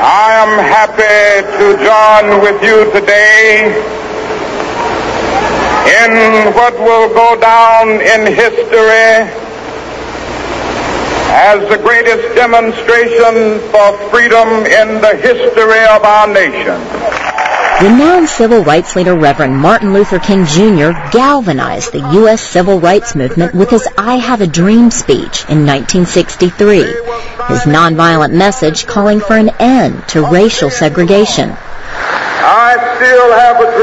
I am happy to join with you today in what will go down in history as the greatest demonstration for freedom in the history of our nation. Renowned civil rights leader Reverend Martin Luther King Jr. galvanized the U.S. civil rights movement with his I Have a Dream speech in 1963, his nonviolent message calling for an end to racial segregation. I still have a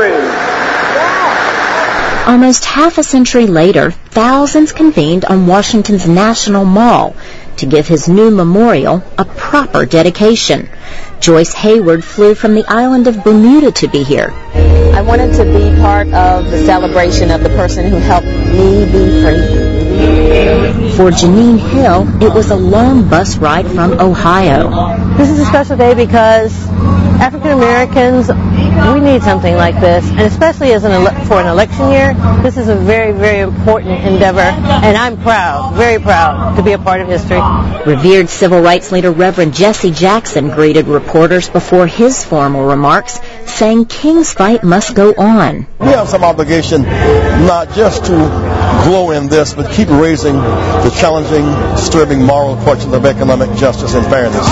dream. Almost half a century later, thousands convened on Washington's National Mall to give his new memorial a proper dedication. Joyce Hayward flew from the island of Bermuda to be here. I wanted to be part of the celebration of the person who helped me be free. For Janine Hill, it was a long bus ride from Ohio. This is a special day because African Americans, we need something like this, and especially for an election year, this is a very, very important endeavor, and I'm proud, very proud, to be a part of history. Revered civil rights leader Reverend Jesse Jackson greeted reporters before his formal remarks, saying King's fight must go on. We have some obligation not just to glow in this, but keep raising the challenging, disturbing moral questions of economic justice and fairness.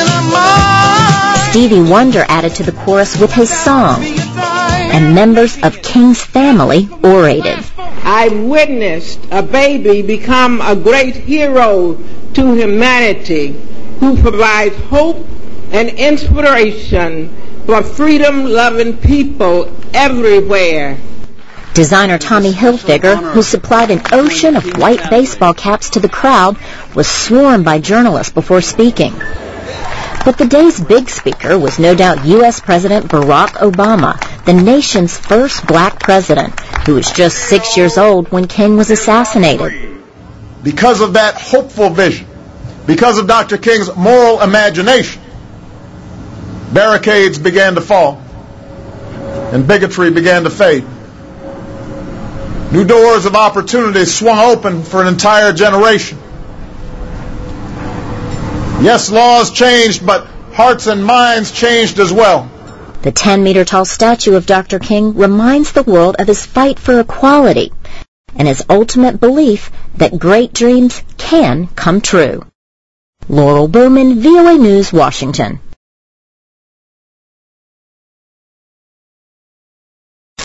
Stevie Wonder added to the chorus with his song, and members of King's family orated. I've witnessed a baby become a great hero to humanity who provides hope and inspiration for freedom-loving people everywhere. Designer Tommy Hilfiger, who supplied an ocean of white baseball caps to the crowd, was swarmed by journalists before speaking. But the day's big speaker was no doubt U.S. President Barack Obama, the nation's first black president, who was just 6 years old when King was assassinated. Because of that hopeful vision, because of Dr. King's moral imagination, barricades began to fall and bigotry began to fade. New doors of opportunity swung open for an entire generation. Yes, laws changed, but hearts and minds changed as well. The 10-meter-tall statue of Dr. King reminds the world of his fight for equality and his ultimate belief that great dreams can come true. Laurel Bowman, VOA News, Washington.